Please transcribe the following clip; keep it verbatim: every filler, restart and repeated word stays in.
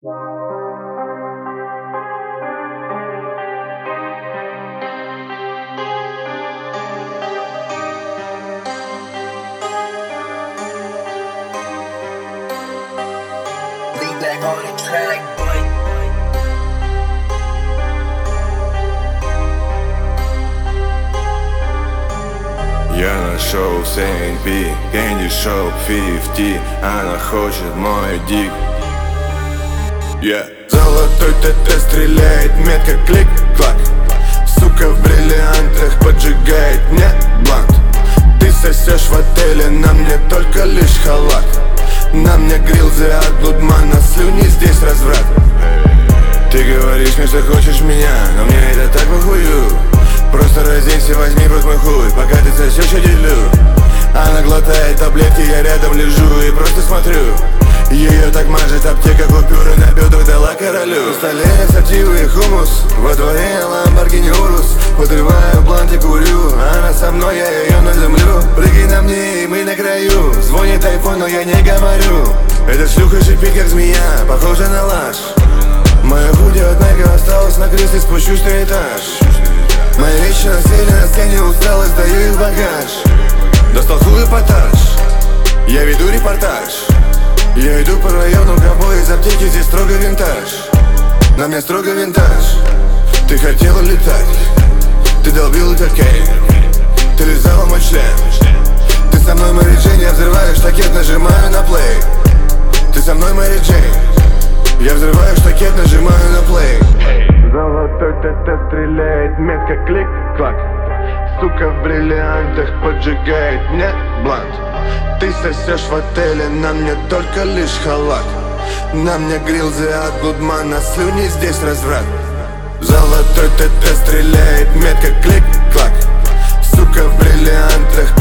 Black on the track, boy. Я нашел Сэйн Пи, Кэнди Шоп, Фифти. Она хочет мой дик. Yeah. Золотой ТТ стреляет метко, клик-клак. Сука в бриллиантах поджигает мне блант. Ты сосешь в отеле, на мне только лишь халат. На мне грилзы от Блудмана, слюни здесь разврат. Ты говоришь мне, что хочешь меня, но мне это так похую. Просто разденься, возьми в рот мой хуй, пока ты сосешь, я делю. Она глотает таблетки, я рядом лежу и просто смотрю. Ее так мажет аптека, купюры на бедрах дала королю. На столе сативы и хумус, во дворе Ламборгини Урус. Подрываю блант и курю, она со мной, я ее наземлю. Прыгай на мне, и мы на краю. Звонит айфон, но я не говорю. Эта шлюха шипит, как змея, похожа на ложь. Моя худи от Найка осталась на кресле, спущусь на этаж. Мои вещи на стеле, на сцене устал и сдаю их в багаж. Достал хуй эпатаж, я веду репортаж. Я иду по району, ковбой из аптеки, здесь строго винтаж. На мне строго винтаж. Ты хотела летать, ты долбил кокейн, ты лизала мой член. Ты со мной, Мэри Джейн, я взрываю штакет, нажимаю на плей. Ты со мной, Мэри Джейн, я взрываю штакет, нажимаю на плей. Золотой ТТ стреляет метко, клик-клак. Сука в бриллиантах поджигает мне блант. Ты сосешь в отеле, на мне только лишь халат. На мне грилзы от Блудмана, слюни здесь разврат. Золотой ТТ стреляет метко, клик-клак. Сука в бриллиантах